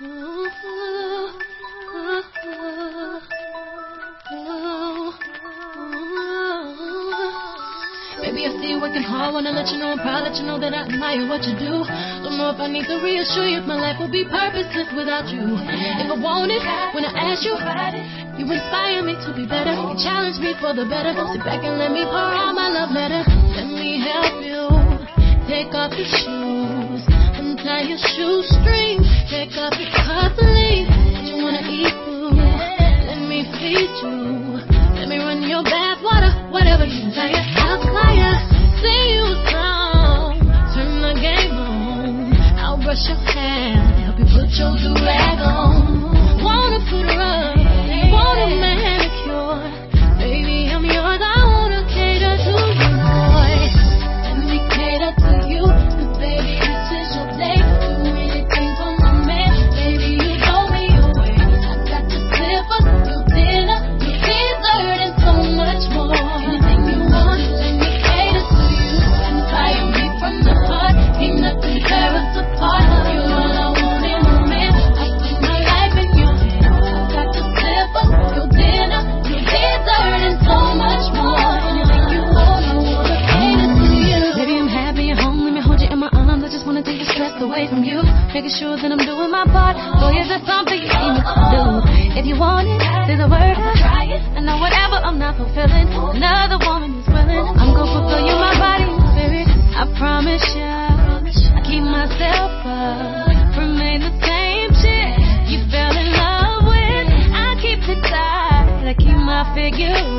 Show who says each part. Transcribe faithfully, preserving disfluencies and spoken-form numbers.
Speaker 1: Baby, I see you working hard, wanna let you know I'm proud, let you know that I admire what you do. Don't know if I need to reassure you if my life would be purposeless without you. If I want it, when I ask you, you inspire me to be better. You challenge me for the better. Sit back and let me pour out my love letter. Let me help you. Take off your shoes, untie your shoestrings. Take off your cufflinks. You wanna eat food? Let me feed you. Let me run your bath water, whatever you desire. I'll fire, sing you a song, turn the game on. I'll brush your hair, help you put your do-rag on. Wanna put her up, want a manicure. Baby, I'm yours, I wanna cater to you, boy. Let me cater to you, 'cause baby, this is your day. Do anything for my man, baby, you blow me away. I got the slippers, your dinner, your dessert, and so much more. Anything you want, let me cater to you. Inspire me from the heart, ain't nothing tear us apart. You're all I want in a man, I put my life in your hands. I got the slippers, your dinner, your dessert, and so much more. Anything you want, I wanna cater to you. Baby, I'm happy at home, let me hold you in my arms. I just wanna take the stress away from you, making sure that I'm doing my part. Boy, is that something you need me to do? If you want it, say the word, I'll try it. I know whatever I'm not fulfilling, another woman is willing. I'm gonna fulfill you, my body and spirit. I promise ya, I keep myself up, remain the same chick you fell in love with. I keep it tight, I keep my figure